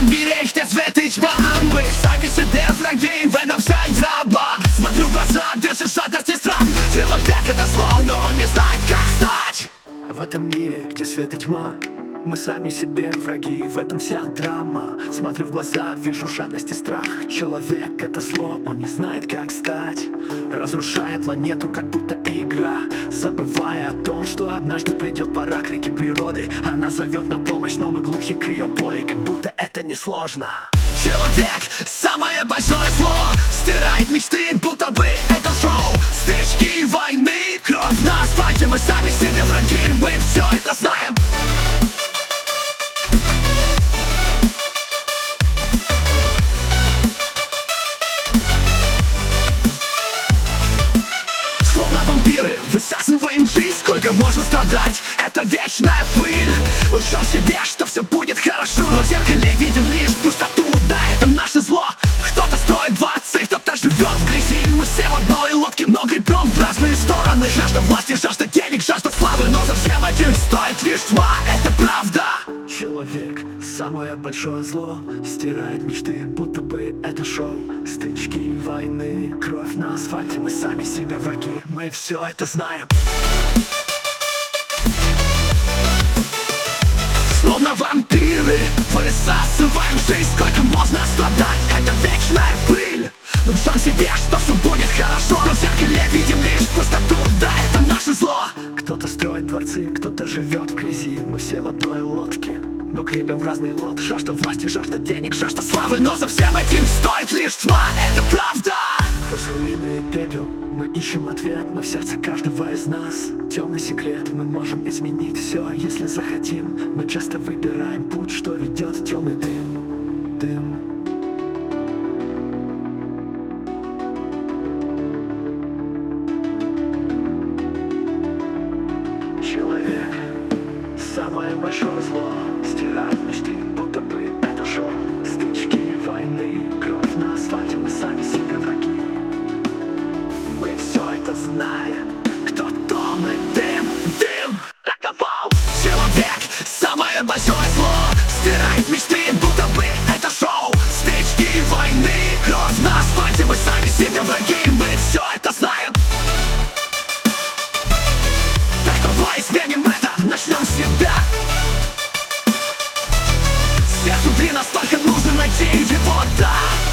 этом мире их нет светить вам. Мы сами себе враги, в этом вся драма. Смотрю в глаза, держишь жадность и страх. Человек это зло, но он не знает, как стать. В этом мире, где свет и тьма, мы сами себе враги, в этом вся драма. Смотрю в глаза, вижу жадность и страх. Человек это зло, он не знает, как стать. Разрушая планету, как будто игра, забывая о том, что однажды придет пора крики природы. Она зовет на помощь, но мы глухи к ее боли, как будто это несложно. Человек — самое большое зло, стирает мечты, будто бы это шоу. Стычки войны, кровь на асфальте, мы сами себе враги, мы все это знаем. Вампиры, высасываем жизнь, сколько можно страдать, это вечная пыль. Лжем себе, что все будет хорошо, но в зеркале видим лишь пустоту. Да, это наше зло. Кто-то строит дворцы, кто-то живет в грязи. Мы все в одной лодке, но гребем в разные стороны. Жажда власти, жажда денег, жажда славы, но за всем этим стоит лишь тьма, это правда. Человек — самое большое зло, стирает мечты, будто бы это шоу. Стычки войны, кровь на асфальте, мы сами себе враги, мы все это знаем. Словно вампиры, высасываем жизнь, сколько можно страдать, это вечная пыль. Лжем себе, что все будет хорошо, но в зеркале видим лишь пустоту. Да, это наше зло. Кто-то строит дворцы, кто-то живет в грязи. Мы все в одной лодке, но гребем в разные лодки. Жажда власти, жажда денег, жажда славы, но за всем этим стоит лишь тьма, это правда. Руины и пепел, мы ищем ответ, но в сердце каждого из нас темный секрет. Мы можем изменить все, если захотим. Мы часто выбираем путь, что ведет в темный дым. Человек — самое большое зло, стирает мечты, будто бы это шоу. Стычки войны, кровь на асфальте, мы сами себе враги. Мы все это знаем. Кто тонет, дым, раковал. Человек — самое большое зло, стирает мечты, будто бы это шоу. Стычки войны, кровь на асфальте, мы сами себе враги. Мы все это знаем. Давай изменим это, начнем с себя. Свет внутри нас только нужно найти его, да.